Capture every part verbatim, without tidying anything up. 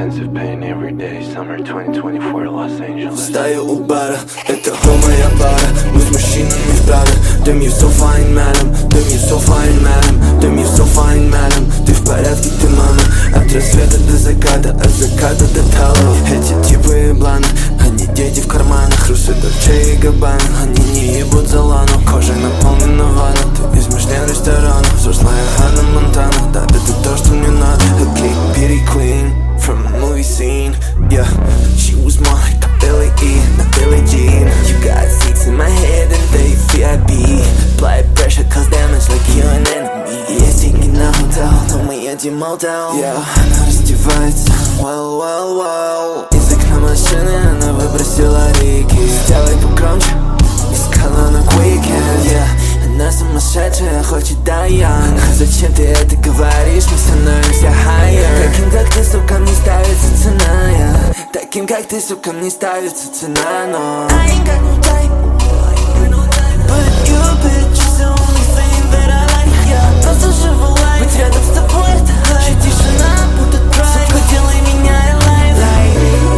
intensive pain every day. Summer twenty twenty-four, Los Angeles. Стою у бара, это хо моя пара. Мы с мужчинами в Прада. Damn you so fine, madam. Damn you so fine, madam. Damn you so fine, madam. Ты в порядке, ты мама. От рассвета до заката, от заката до тала. Эти типы ебланы, они дети в карманах. Русы Дольче и Габбана, они не ебут за лану. Кожей наполнена ванна, ты из Мишлен ресторана. Взрослая Ханна Монтана, да, это то, что мне надо. A cake beauty queen from a movie scene. Yeah, she was more like a Billie E, not Billie Jean. You got seats in my head and they V I P. Apply pressure cause damage like you an enemy. Есть деньги на hotel, но мы едем motel. Yeah, она раздевается, well, well, well. Из окна машины она выбросила рики. Сделай погромче, искала на weekend. Yeah, она сумасшедшая, хочет Дайан. Зачем ты это говоришь, мы становимся higher. Таким как ты, сука, не ставится цена, yeah. Таким как ты, сука, не ставится цена, но I ain't got no time, but you bitch is the only thing that I like, yeah. Просто живу лайф, быть рядом с тобой это хайп. Тишина будет драйв, сука, делай меня alive, like.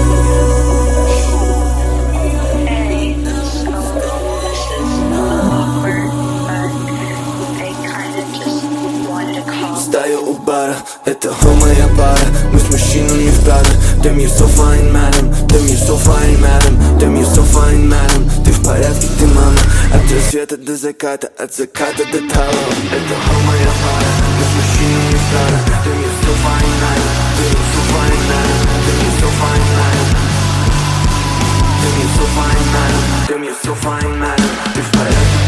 Hey, so this is awkward, but I kind of just wanted to call. Стою у бара, это хо моя пара. Мы с мужчинами в Прада. Damn you so fine, madam. Damn you so fine, madam. Damn you so fine, madam. Ты в порядке, ты мама. От рассвета до заката, от заката до тала. Это хо моя пара. Мы с мужчинами в Прада. Damn you so fine, madam. Damn you so fine, madam. Damn you so fine, madam. Damn you so fine, madam. Damn you so fine, madam. Ты в порядке.